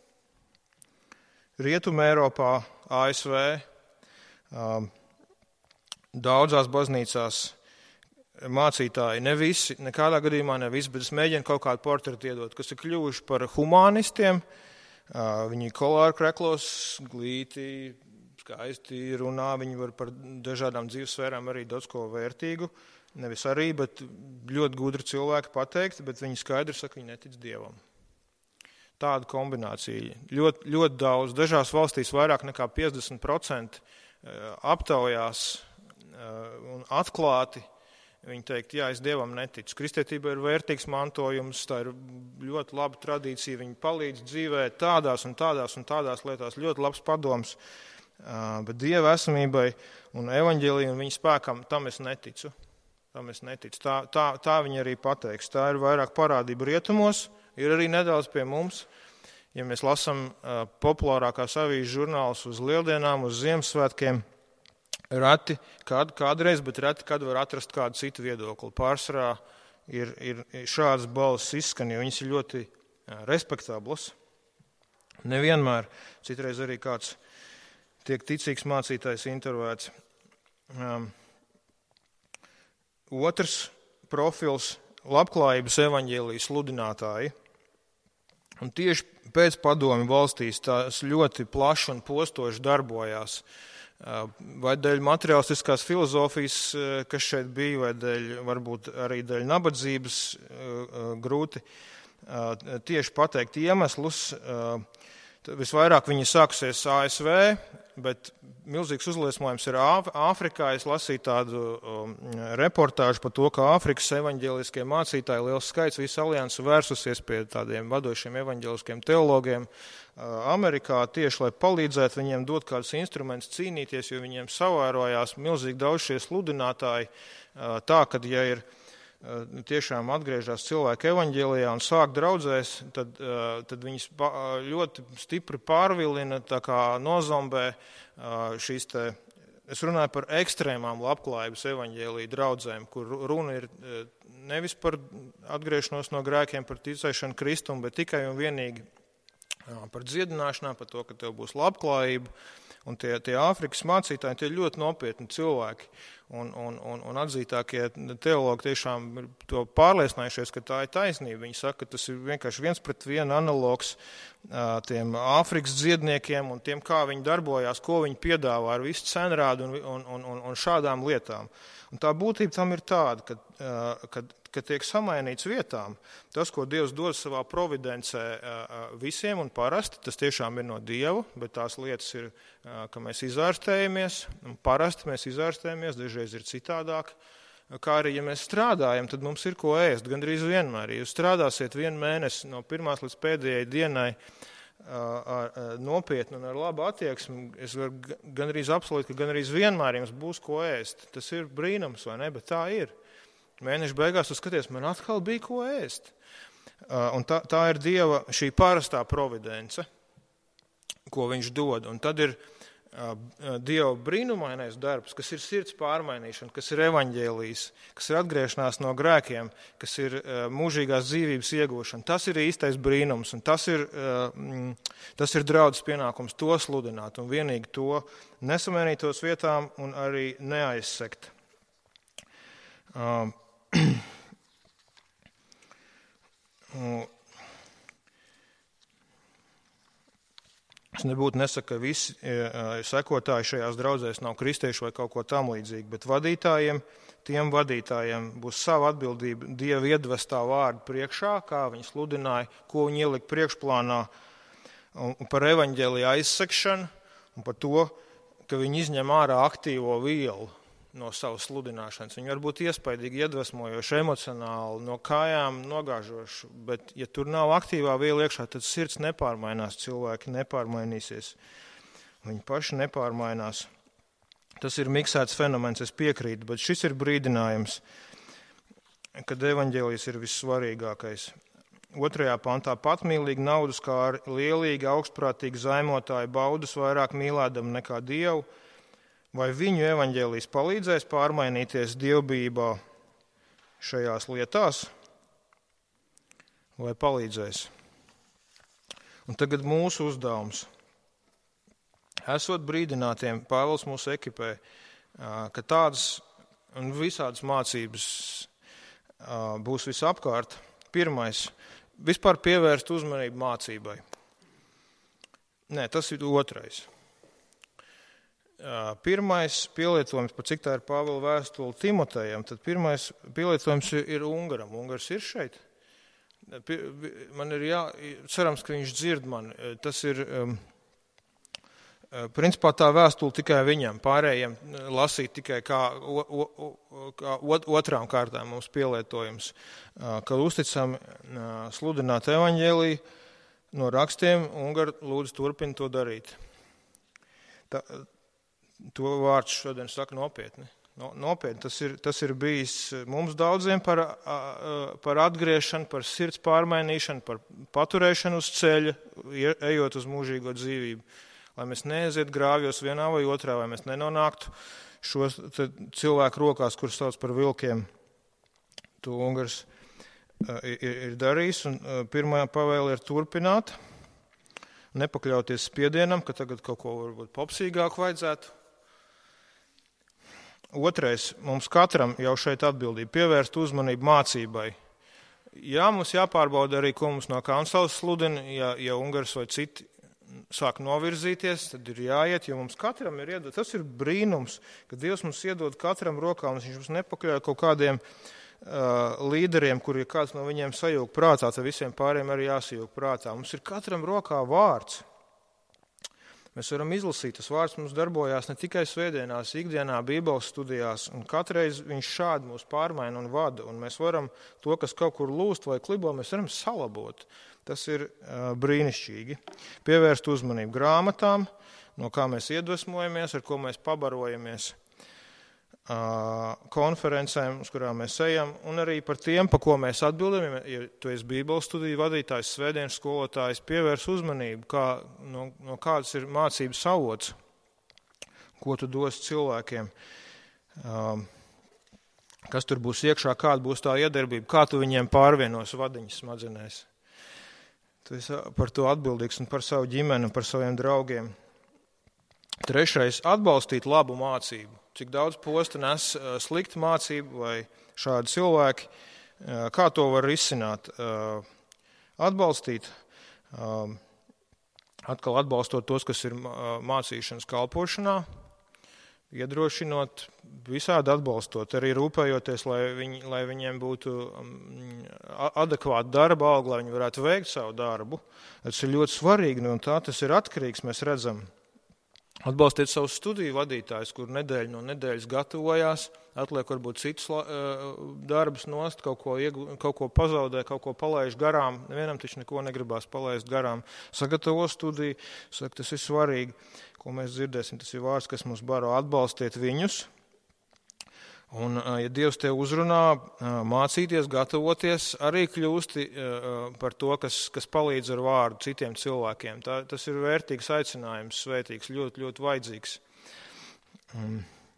Rietumē Eiropā, A S V, uh, daudzās baznīcās mācītāji, ne visi, nekādā gadījumā ne visi, bet es mēģinu kaut kādu portretu iedot, kas ir kļuvuši par humanistiem. Viņi kolāri kreklos, glīti, skaisti runā, viņi var par dažādām dzīves sfērām arī daudz ko vērtīgu. Nevis arī, bet ļoti gudri cilvēki pateikt, bet viņi skaidri saka, viņi netic Dievam. Tāda kombinācija. Ļoti, ļoti daudz. Dažās valstīs vairāk nekā piecdesmit procenti aptaujās un atklāti viņi teikt, jā, es Dievam neticu. Kristietība ir vērtīgs mantojums, tā ir ļoti laba tradīcija, viņi palīdz dzīvē tādās un tādās un tādās lietās, ļoti labs padoms, bet Dieva esamībai un evaņģēlijam un viņa spēkam tam es neticu. Tam es neticu. Tā, tā, tā viņi arī pateiks. Tā ir vairāk parādība rietumos, ir arī nedaudz pie mums. Ja mēs lasām populārākās avīžu žurnālus uz lieldienām, uz Ziemassvētkiem, reti, kād, kādreiz, bet reti, kad var atrast kādu citu viedokli. Pārsvarā ir, ir šādas balss izskan, jo viņas ir ļoti respektablas. Nevienmēr, citreiz arī kāds tiek ticīgs mācītājs intervēts. Um, otrs profils – labklājības evaņģēlijas sludinātāji. Un tieši pēc padomju valstīs tās ļoti plaši un postoši darbojās. Vai dēļ materiālistiskās filozofijas, kas šeit bija, vai dēļ, varbūt arī dēļ nabadzības, grūti tieši pateikt iemeslus. Visvairāk viņi sākusies A S V, bet milzīgs uzliesmojums ir Āfrikā. Es lasīju tādu um, reportāžu par to, ka Āfrikas evaņģēliskie mācītāji liels skaits visu aliansu vērsusies pie tādiem vadošiem evaņģēliskiem teologiem uh, Amerikā tieši, lai palīdzētu viņiem dot kādus instrumentus cīnīties, jo viņiem savērojās milzīgi daudz šie sludinātāji uh, tā, kad ja ir tiešām atgriežas cilvēki evaņģēlijā un sāk draudzēs, tad, tad viņas ļoti stipri pārvilina, tā kā nozombē šīs te, es runāju par ekstrēmām labklājības evaņģēlija draudzēm, kur runa ir nevis par atgriešanos no grēkiem, par ticēšanu Kristumu, bet tikai un vienīgi par dziedināšanām, par to, ka tev būs labklājība. Un tie, tie Āfrikas mācītāji, tie ļoti nopietni cilvēki. Un, un, un, un atzītākie teologi tiešām ir to pārliecinājušies, ka tā ir taisnība. Viņi saka, ka tas ir vienkārši viens pret vienu analogs tiem Āfrikas dziedniekiem un tiem, kā viņi darbojās, ko viņi piedāvā ar visu cenrādu un, un, un, un šādām lietām. Un tā būtība tam ir tāda, ka, ka, ka tiek samainīts vietām. Tas, ko Dievs dod savā providencē visiem un parasti, tas tiešām ir no Dieva, bet tās lietas ir, ka mēs izārstējamies, un parasti mēs izārstējamies, dažreiz ir citādāk. Kā arī, ja mēs strādājam, tad mums ir ko ēst, gandrīz vienmēr. Ja jūs strādāsiet vienu mēnesi no pirmās līdz pēdējai dienai ar nopietnu un ar labu attieksmi, es varu gandrīz apsolīt, ka gandrīz vienmēr jums būs ko ēst. Tas ir brīnums, vai ne? Bet tā ir. Mēneša beigās tu skaties, man atkal bija ko ēst. Un tā, tā ir Dieva šī parastā providence, ko viņš dod. Un tad ir Dieva brīnumainais darbs, kas ir sirds pārmainīšana, kas ir evaņģēlijs, kas ir atgriešanās no grēkiem, kas ir mūžīgās dzīvības iegūšana. Tas ir īstais brīnums, un tas ir, tas ir draudzes pienākums to sludināt, un vienīgi to nesamainītos vietām un arī neaizsekt. Um, Es nebūtu nesaku, ka visi sekotāji šajās draudzēs nav kristieši vai kaut ko tam līdzīgi, bet vadītājiem, tiem vadītājiem būs sava atbildība Dieva iedvestā vārdu priekšā, kā viņi sludināja, ko viņi ielika priekšplānā, un par evaņģēlija aizsekšanu, un par to, ka viņi izņem ārā aktīvo vielu no savas sludināšanas. Viņi var būt iespaidīgi, iedvesmojoši, emocionāli, no kājām nogāžoši, bet ja tur nav aktīvā viela iekšā, tad sirds nepārmainās, cilvēki nepārmainīsies. Viņi paši nepārmainās. Tas ir miksēts fenomens, es piekrītu, bet šis ir brīdinājums, kad evaņģēlijs ir vissvarīgākais. Otrajā pantā patmīlīgi naudas kā lielīgi, augstprātīgi zaimotāji baudas vairāk mīlēdam nekā Dievu, vai viņu evaņģēlijs palīdzēs pārmainīties dievbijībā šajās lietās, vai palīdzēs? Un tagad mūsu uzdevums. Esot brīdinātiem, Pāvils mūs ekipē, ka tādas un visādas mācības būs visapkārt. Pirmais, vispār pievērst uzmanību mācībai. Nē, tas ir otrais. Pirmais pielietojums, par cik tā ir Pāvila vēstule Timotejam, tad pirmais pielietojums ir Ungaram. Ungars ir šeit. Man ir jā, cerams, ka viņš dzird mani. Tas ir, principā tā vēstule tikai viņam, pārējiem lasīt tikai kā, o, o, kā otrām kārtām mums pielietojums. Kad uzticam sludināt evaņģēliju no rakstiem, Ungari lūdzu turpina to darīt. Tā, To vārds šodien saka nopietni. Nopietni. Tas ir, tas ir bijis mums daudziem par, par atgriešanu, par sirds pārmainīšanu, par paturēšanu uz ceļa, ejot uz mūžīgo dzīvību. Lai mēs neaiziet grāvjos vienā vai otrā, vai mēs nenonāktu šos cilvēku rokās, kurus sauc par vilkiem. To Ungars ir, ir darījis, un pirmā pavēle ir turpināt, nepakļauties spiedienam, ka tagad kaut ko varbūt popsīgāk vajadzētu. Otrais, mums katram jau šeit atbildība pievērst uzmanību mācībai. Jā, mums jāpārbauda arī, ko mums no kancels sludina, ja, ja Ungars vai citi sāk novirzīties, tad ir jāiet, jo mums katram ir iedod. Tas ir brīnums, ka Dievs mums iedod katram rokā, un viņš mums nepakļauj kaut kādiem uh, līderiem, kur ja kāds no viņiem sajūg prātā, tad visiem pāriem arī jāsajūg prātā. Mums ir katram rokā vārds. Mēs varam izlasīt, tas vārds mums darbojās ne tikai svētdienās, ikdienā, bībeles studijās, un katreiz viņš šādi mūs pārmaina un vada, un mēs varam to, kas kaut kur lūst vai klibo, mēs varam salabot. Tas ir uh, brīnišķīgi. Pievērst uzmanību grāmatām, no kā mēs iedvesmojamies, ar ko mēs pabarojamies, uh, konferencēm, uz kurām mēs ejam, un arī par tiem, pa ko mēs atbildam. Ja tu esi bībeles studiju vadītājs, svētdienas skolotājs, pievērs uzmanību, kā, no, no kādas ir mācības avots, ko tu dos cilvēkiem, uh, kas tur būs iekšā, kāda būs tā iedarbība, kā tu viņiem pārvienos vadiņas smadzenēs. Tu esi par to atbildīgs un par savu ģimeni un par saviem draugiem. Trešais – atbalstīt labu mācību. Cik daudz posta nes sliktu mācību vai šādi cilvēki, kā to var risināt? Atbalstīt, atkal atbalstot tos, kas ir mācīšanas kalpošanā, iedrošinot, visādi atbalstot, arī rūpējoties, lai, viņi, lai viņiem būtu adekvāta darba alga, lai viņi varētu veikt savu darbu. Tas ir ļoti svarīgi, un tā tas ir atkarīgs, mēs redzam. Atbalstiet savus studiju vadītājus, kur nedēļu no nedēļas gatavojās, atliek varbūt citus darbus nost, kaut ko, iegu, kaut ko pazaudē, kaut ko palaiž garām. Nevienam taču neko negribās palaist garām. Sagatavo studiju, saka, tas ir svarīgi. Ko mēs dzirdēsim, tas ir vārds, kas mums baro atbalstiet viņus. Un, ja Dievs tev uzrunā, mācīties, gatavoties, arī kļūsti par to, kas, kas palīdz ar vārdu citiem cilvēkiem. Tā, tas ir vērtīgs aicinājums, svētīgs, ļoti, ļoti vajadzīgs. Un,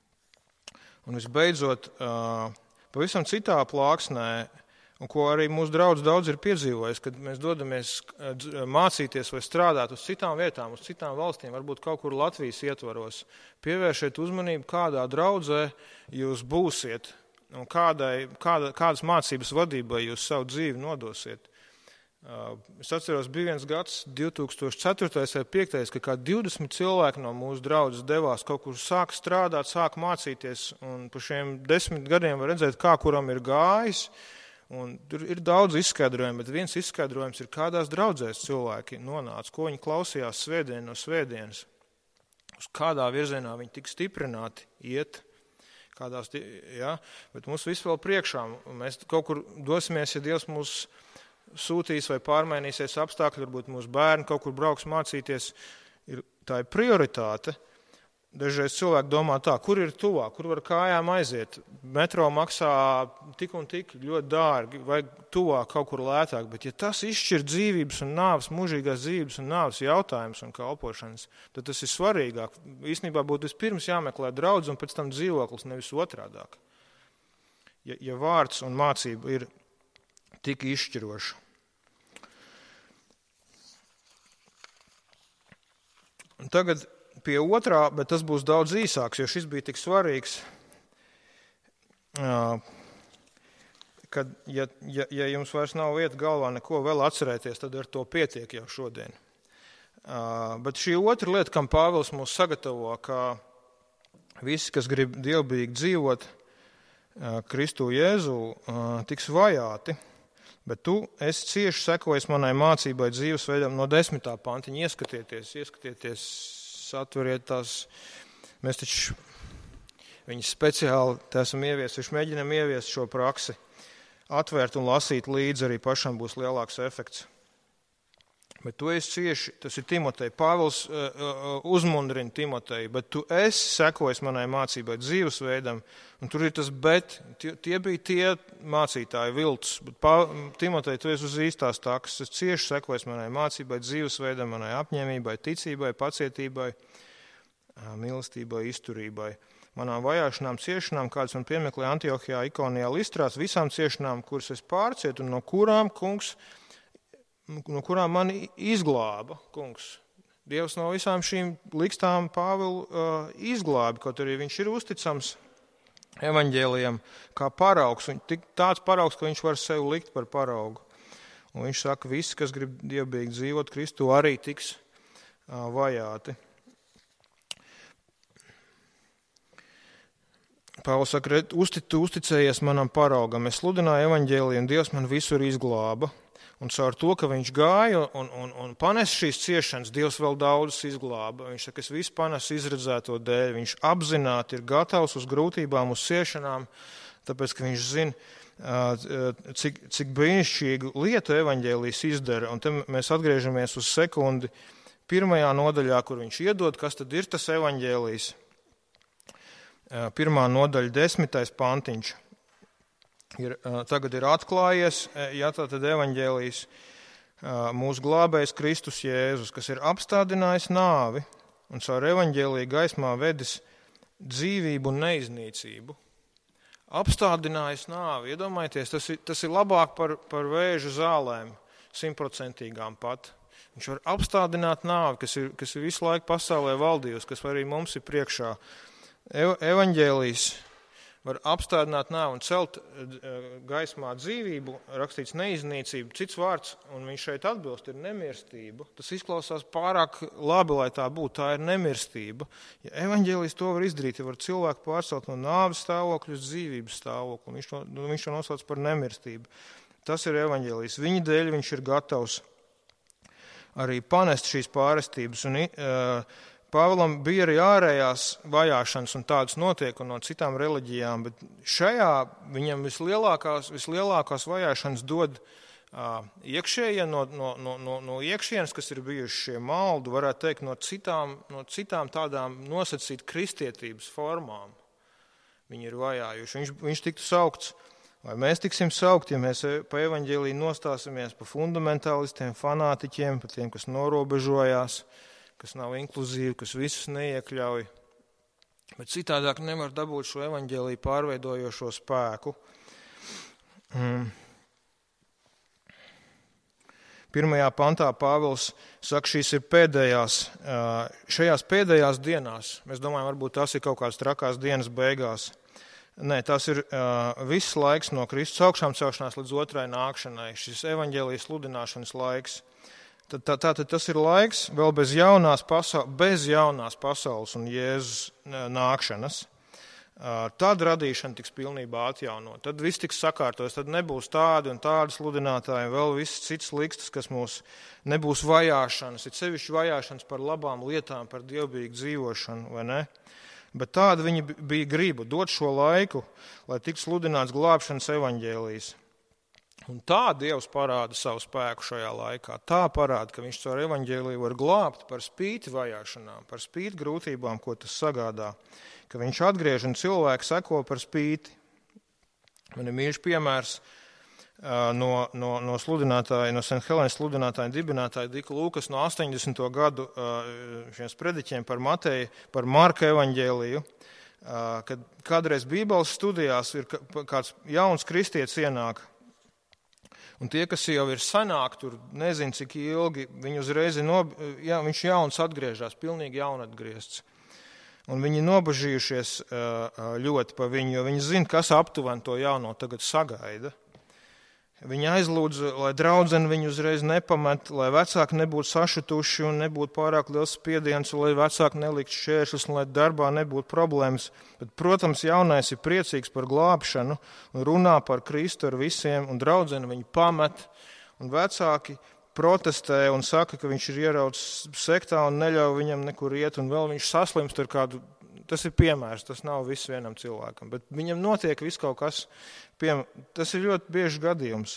un visbeidzot, pavisam citā plāksnē, un ko arī mūsu draudz daudz ir piedzīvojis, kad mēs dodamies mācīties vai strādāt uz citām vietām, uz citām valstīm, varbūt kaut kur Latvijas ietvaros, pievēršiet uzmanību, kādā draudzē jūs būsiet un kādai, kāda, kādas mācības vadībai jūs savu dzīvi nodosiet. Es atceros, bija viens gads, divi tūkstoši ceturtais vai piektais, ka kā divdesmit cilvēki no mūsu draudzes devās kaut kur sāk strādāt, sāk mācīties, un pa šiem desmit gadiem var redzēt, kā kuram ir gājis. Un tur ir daudz izskaidrojumu, bet viens izskaidrojums ir, kādās draudzēs cilvēki nonāca, ko viņi klausījās svētdien no svētdienas, uz kādā virzienā viņi tik stiprināti iet, kādās, ja, bet mums viss vēl priekšā, mēs kaut kur dosimies, ja Dievs mūs sūtīs vai pārmainīsies apstākļi, varbūt mūsu bērni kaut kur brauks mācīties, ir, tā ir prioritāte. Dažreiz cilvēki domā tā, kur ir tuvāk, kur var kājām aiziet. Metro maksā tik un tik ļoti dārgi, vai tuvāk kaut kur lētāk, bet ja tas izšķir dzīvības un nāves, mūžīgās dzīvības un nāves jautājums un kalpošanas, tad tas ir svarīgāk. Īstenībā būtu vispirms jāmeklē draudz un pēc tam dzīvoklis, nevis otrādāk. Ja, ja vārds un mācība ir tik izšķiroša. Un tagad pie otrā, bet tas būs daudz īsāks, jo šis bija tik svarīgs, kad, ja, ja, ja jums vairs nav vieta galvā neko vēl atcerēties, tad ar to pietiek jau šodien. Bet šī otra lieta, kam Pāvils mūs sagatavo, ka visi, kas grib dievbijīgi dzīvot Kristu Jēzu, tiks vajāti, bet tu esi cieši sekojis manai mācībai dzīvesveidam no desmitā pantiņa. Ieskatieties, ieskatieties, atveriet tās, mēs taču viņas speciāli esam ieviesuši, mēģinam ieviest šo praksi, atvērt un lasīt līdzi, arī pašam būs lielāks efekts. Bet tu esi cieši, tas ir Timotei, Pāvils uh, uh, uzmundrina Timotei, bet tu esi sekojis manai mācībai dzīvesveidam, un tur ir tas bet, tie, tie bija tie mācītāji viltus, bet Pā, Timotei, tu esi uz īstās takas, es cieši sekojis manai mācībai dzīvesveidam, manai apņēmībai, ticībai, pacietībai, mīlestībai, izturībai. Manām vajāšanām, ciešanām, kādas man piemeklē Antiohijā, Ikonijā, Listrās, visām ciešanām, kuras es pārcietu, un no kurām, kungs, no kurām mani izglāba, kungs. Dievs no visām šīm likstām Pāvilu uh, izglābi, kaut arī viņš ir uzticams evaņģēlijam kā paraugs, tāds paraugs, ka viņš var sev likt par paraugu. Un viņš saka, visi, kas grib dievbijīgi dzīvot Kristu, arī tiks uh, vajāti. Pāvils saka, tu uzticējies manam paraugam, es sludināju evaņģēliju, un Dievs man visur izglāba. Un caur to, ka viņš gāja un, un, un panes šīs ciešanas, Dievs vēl daudz izglāba. Viņš saka, es visu panesu izredzēto dēļ. Viņš apzināti ir gatavs uz grūtībām, uz ciešanām, tāpēc, ka viņš zina, cik, cik brīnišķīgu lietu evaņģēlijs izdara. Un te mēs atgriežamies uz sekundi pirmajā nodaļā, kur viņš iedod, kas tad ir tas evaņģēlijs. Pirmā nodaļa, desmitais pantiņš, ir, tagad ir atklājies, ja tā tad evaņģēlijs, mūsu glābējs Kristus Jēzus, kas ir apstādinājis nāvi un caur evaņģēliju gaismā vedis dzīvību un neiznīcību. Apstādinājis nāvi, iedomājieties, tas ir, tas ir labāk par, par vēža zālēm, simtprocentīgām pat. Viņš var apstādināt nāvi, kas ir, kas ir visu laiku pasaulē valdījusi, kas arī mums ir priekšā. Evaņģēlijs var apstādināt nāvi un celt gaismā dzīvību, rakstīts neiznīcību, cits vārds, un viņš šeit atbilst, ir nemirstība. Tas izklausās pārāk labi, lai tā būtu, tā ir nemirstība. Ja evaņģēlijs to var izdarīt, ja var cilvēku pārcelt no nāves stāvokļa uz dzīvības stāvokli, un viņš to, viņš to nosauc par nemirstību. Tas ir evaņģēlijs. Viņa dēļ viņš ir gatavs arī panest šīs pārestības, un uh, Pāvilam bija arī ārējās vajāšanas un tādas notiek un no citām reliģijām, bet šajā viņam vislielākās, vislielākās vajāšanas dod uh, iekšējie, no, no, no, no iekšienes, kas ir bijuši šie maldu, varētu teikt, no citām, no citām tādām nosacīt kristietības formām. Viņi ir vajājuši. Viņš, viņš tiktu saukts, vai mēs tiksim saukt, ja mēs pa evaņģēliju nostāsimies pa fundamentālistiem, fanātiķiem, pa tiem, kas norobežojās, kas nav inkluzīvi, kas visus neiekļauj. Bet citādāk nevar dabūt šo evaņģēliju pārveidojošo spēku. Mm. Pirmajā pantā Pāvils saka, šīs ir pēdējās, šajās pēdējās dienās, mēs domājam, varbūt tās ir kaut kādas trakās dienas beigās. Nē, tas ir viss laiks no Kristus augšām celšanās līdz otrai nākšanai, šis evaņģēlijas sludināšanas laiks. Tātad tā, tā, tas ir laiks vēl bez jaunās, pasaules, bez jaunās pasaules un Jēzus nākšanas. Tad radīšana tiks pilnībā atjaunot. Tad viss tiks sakārtos. Tad nebūs tādi un tādi sludinātāji, vēl viss cits likstas, kas mūs nebūs vajāšanas. Ir sevišķi vajāšanas par labām lietām, par dievbijīgu dzīvošanu, vai ne? Bet tāda viņa bija griba dot šo laiku, lai tiktu sludināts glābšanas evaņģēlijs. Un tā Dievs parāda savu spēku šajā laikā. Tā parāda, ka viņš caur evaņģēliju var glābt par spīti vajāšanām, par spīti grūtībām, ko tas sagādā. Ka viņš atgriež un cilvēki seko par spīti. Man ir mīļš piemērs no, no, no sludinātāja, no Saint Helēnas sludinātāja dibinātāja Dika Lūkas no astoņdesmito gadu šiem sprediķiem par Mateju, par Marka evaņģēliju. Kad kādreiz Bībeles studijās ir kāds jauns kristietis ienāk, un tie, kas jau ir senāk, tur nezinu cik ilgi, viņi uzreiz ir, nob... jā, viņš jauns atgriežās, pilnīgi jaunatgriezts. Un viņi nobažījušies ļoti par viņu, jo viņi zina, kas aptuveni to jauno tagad sagaida. Viņi aizlūdza, lai draudzene viņu uzreiz nepamet, lai vecāki nebūtu sašutuši un nebūtu pārāk liels spiediens, lai vecāki neliktu šķēršļus un lai darbā nebūtu problēmas. Bet, protams, jaunais ir priecīgs par glābšanu un runā par Kristu ar visiem, un draudzene viņu pamet, un vecāki protestē un saka, ka viņš ir ieraudzis sektā un neļauj viņam nekur iet, un vēl viņš saslimst ar kādu. Tas ir piemērs, tas nav viss vienam cilvēkam, bet viņam notiek viss kaut kas, piem... tas ir ļoti bieži gadījums.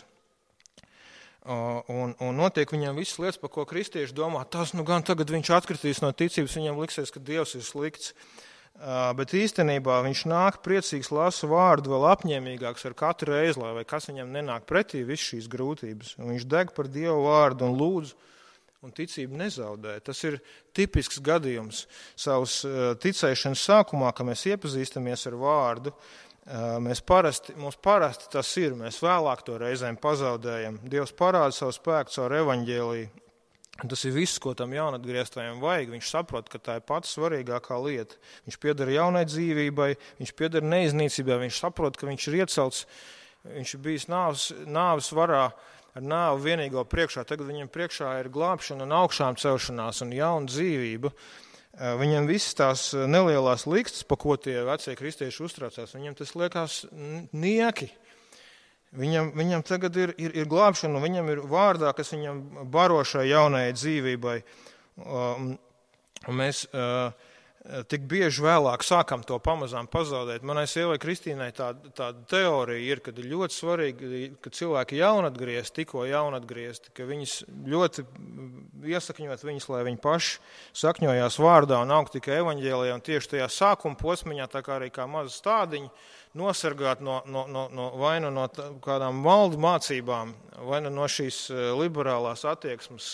Un, un notiek viņam visas lietas, par ko kristieši domā, tas nu gan tagad viņš atkritīs no ticības, viņam liksies, ka Dievs ir slikts. Bet īstenībā viņš nāk priecīgs, lasa vārdu, vēl apņēmīgāks ar katru reizi, lai vai kas viņam nenāk pretī viss šīs grūtības. Un viņš deg par Dievu vārdu un lūdzu, un ticību nezaudē. Tas ir tipisks gadījums savas ticēšanas sākumā, ka mēs iepazīstamies ar vārdu. Mēs parasti, mums parasti tas ir, mēs vēlāk to reizēm pazaudējam. Dievs parāda savu spēku caur evaņģēliju, Un tas ir viss, ko tam jaunatgrieztajam vajag. Viņš saprot, ka tā ir pats svarīgākā lieta. Viņš pieder jaunai dzīvībai, viņš pieder neiznīcībai, viņš saprot, ka viņš ir iecelts, viņš ir bijis nāves, nāves varā ar nāvu vienīgo priekšā. Tagad viņam priekšā ir glābšana un augšām celšanās un jauna dzīvība. Viņam visas tās nelielās likstas, pa ko tie vecie kristieši uztraucās, viņam tas liekas nieki. Viņam, viņam tagad ir, ir, ir glābšana, un viņam ir vārdā, kas viņam baro šai jaunajai dzīvībai. Un, un mēs uh, tik bieži vēlāk sākam to pamazām pazaudēt. Manai sievai Kristīnai tāda, tāda teorija ir, ka ir ļoti svarīgi, ka cilvēki jaunatgriezti, tikko jaunatgriezti, ka viņas ļoti iesakņot viņas, lai viņi paši sakņojās vārdā un aug tikai evaņģēlijā, un tieši tajā sākuma posmiņā, tā kā arī kā maza stádiņa, nosargāt no, no, no, no vai nu no tā, kādām maldu mācībām, vai nu no šīs liberālās attieksmes,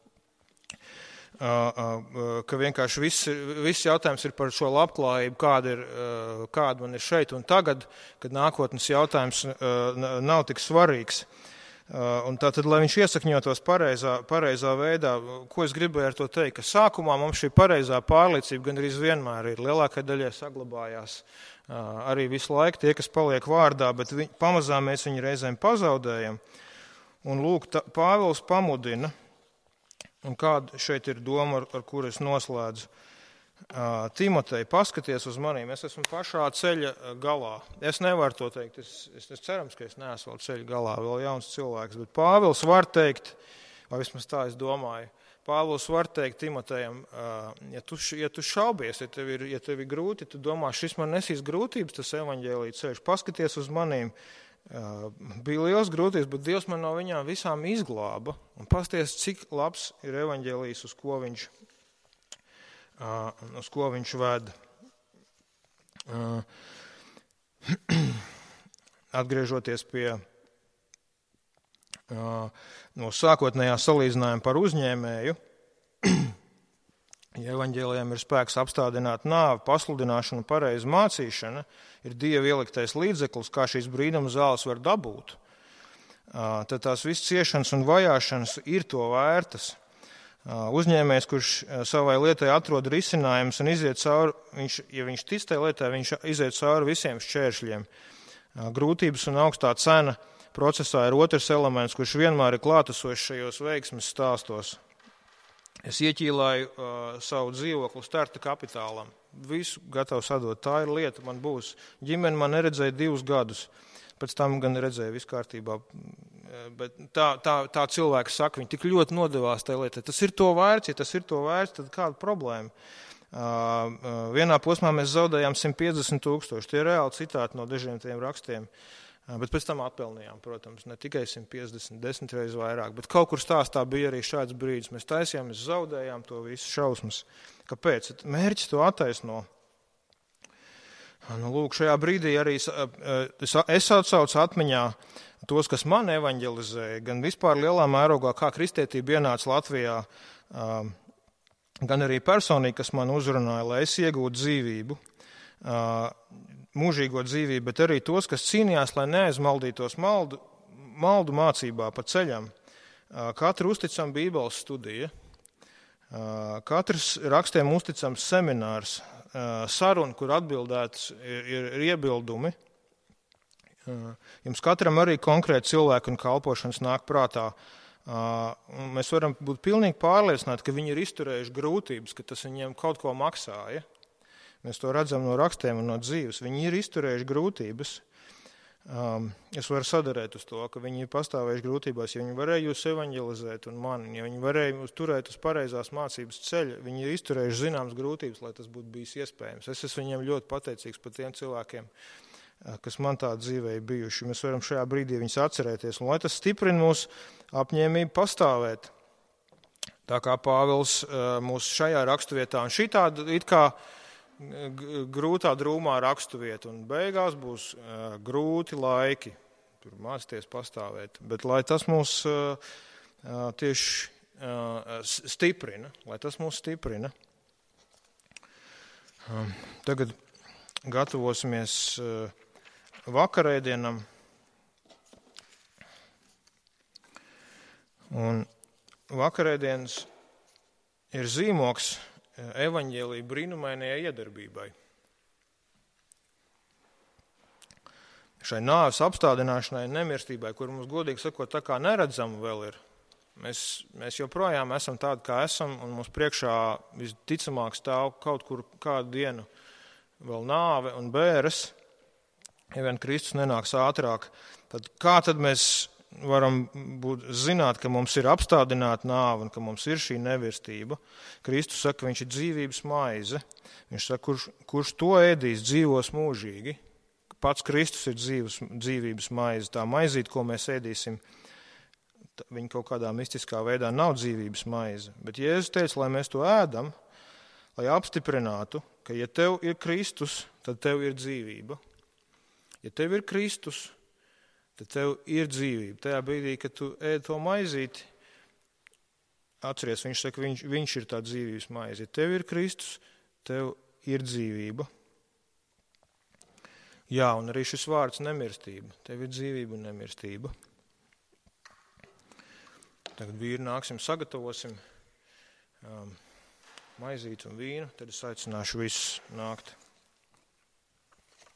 ka vienkārši viss, viss jautājums ir par šo labklājību, kāda, ir, kāda man ir šeit un tagad, kad nākotnes jautājums nav tik svarīgs. Un tātad, lai viņš iesakņotos pareizā, pareizā veidā, ko es gribēju ar to teikt, ka sākumā mums šī pareizā pārliecība gandrīz vienmēr ir, lielākai daļai saglabājās arī visu laiku tie, kas paliek vārdā, bet viņ, pamazām mēs viņu reizēm pazaudējam. Un lūk, tā, Pāvils pamudina, un kāda šeit ir doma, ar, ar kuru es noslēdzu. Timotei, paskaties uz manīm, es esmu pašā ceļa galā. Es nevaru to teikt, es, es, es cerams, ka es neesmu vēl ceļa galā, vēl jauns cilvēks, bet Pāvils var teikt, vai vismaz tā es domāju, Pāvils var teikt Timotejam, ja tu, ja tu šaubies, ja tev, ir, ja tev ir grūti, tu domā, šis man nesīs grūtības, tas evaņģēlija ceļš, paskaties uz manīm, bija liels grūtības, bet Dievs man no viņām visām izglāba, un pasties, cik labs ir evaņģēlijs, uz ko viņš uz ko viņš ved. Atgriežoties pie no sākotnējā salīdzinājuma par uzņēmēju, ja evaņģēlijam ir spēks apstādināt nāvi, pasludināšanu, pareizu mācīšana, ir Dieva ieliktais līdzeklis, kā šīs brīnuma zāles var dabūt, tad tās visas ciešanas un vajāšanas ir to vērtas. Uzņēmējs, kurš savai lietai atrod risinājumus un iziet cauri, viņš, ja viņš tic tai lietai, viņš iziet cauri visiem šķēršļiem. Grūtības un augstā cena procesā ir otrs elements, kurš vienmēr ir klātesošs šajos veiksmes stāstos. Es ieķīlāju uh, savu dzīvokli starta kapitālam. Visu gatavu sadot. Tā ir lieta, man būs. Ģimene man neredzēja divus gadus. Pēc tam gan redzēja viss kārtībā. Bet tā, tā, tā cilvēks saka, viņi tik ļoti nodevās tajā lietā. Tas ir to vērts, ja tas ir to vērts, tad kāda problēma? Uh, vienā posmā mēs zaudējām simt piecdesmit tūkstoši. Tie ir reāli citāti no dažiem tiem rakstiem. Uh, bet pēc tam atpelnījām, protams, ne tikai simt piecdesmit, desmit reizes vairāk. Bet kaut kur stāstā bija arī šāds brīdis. Mēs taisījām, mēs zaudējām to visu šausmas. Kāpēc? Mērķis to attaisno. Nu, lūk, šajā brīdī arī es, es atsaucu atmiņā tos, kas man evaņģelizēja, gan vispār lielā mērogā, kā kristietība ienāca Latvijā, gan arī personīgi, kas man uzrunāja, lai es iegūtu dzīvību, mūžīgo dzīvību, bet arī tos, kas cīnījās, lai neaizmaldītos maldu, maldu mācībā pa ceļam. Katru uzticam Bībeles studija, katrs rakstiem uzticams seminārs, saruna, kur atbildēts ir, ir, ir iebildumi. Jums katram arī konkrēti cilvēku un kalpošanas nāk prātā. Mēs varam būt pilnīgi pārliecināti, ka viņi ir izturējuši grūtības, ka tas viņiem kaut ko maksāja. Mēs to redzam no rakstiem un no dzīves. Viņi ir izturējuši grūtības. Es varu sadarēt uz to, ka viņi ir pastāvējuši grūtībās, ja viņi varēja jūs evaņģelizēt un mani, ja viņi varēja jūs turēt uz pareizās mācības ceļa, viņi ir izturējuši zināmas grūtības, lai tas būtu bijis iespējams. Es esmu viņiem ļoti pateicīgs par tiem cilvēkiem, kas man tā dzīvē ir bijuši. Mēs varam šajā brīdī viņus atcerēties, un lai tas stiprina mūsu apņēmību pastāvēt. Tā kā Pāvils mūs šajā raksturvietā, un šī tāda it kā grūtā drūmā rakstuvieta, un beigās būs uh, grūti laiki, tur mācīties pastāvēt, bet lai tas mūs uh, tieši uh, stiprina, lai tas mūs stiprina. Um, tagad gatavosimies uh, vakarēdienam, un vakarēdienas ir zīmoks evaņģēlija brīnumainajai iedarbībai. Šai nāves apstādināšanai un nemirstībai, kur mums godīgi sakot, tā kā neredzama vēl ir, mēs, mēs joprojām esam tādi, kā esam, un mums priekšā visticamāk stāv kaut kur kādu dienu vēl nāve un bēres, ja vien Kristus nenāks ātrāk. Tad kā tad mēs varam būt, zināt, ka mums ir apstādināta nāve un ka mums ir šī nevirstība? Kristus saka, ka viņš ir dzīvības maize. Viņš saka, kurš, kurš to ēdīs, dzīvos mūžīgi. Pats Kristus ir dzīves, dzīvības maize. Tā maizīt, ko mēs ēdīsim, viņa kaut kādā mistiskā veidā nav dzīvības maize. Bet Jēzus teica, lai mēs to ēdam, lai apstiprinātu, ka ja tev ir Kristus, tad tev ir dzīvība. Ja tev ir Kristus, tad tev ir dzīvība. Tajā brīdī, kad tu ēd to maizīti, atceries, viņš saka, viņš, viņš ir tā dzīvības maize. Ja tev ir Kristus, tev ir dzīvība. Jā, un arī šis vārds nemirstība. Tev ir dzīvība un nemirstība. Tagad vīri nāksim, sagatavosim um, maizīti un vīnu, tad es aicināšu visus nākt.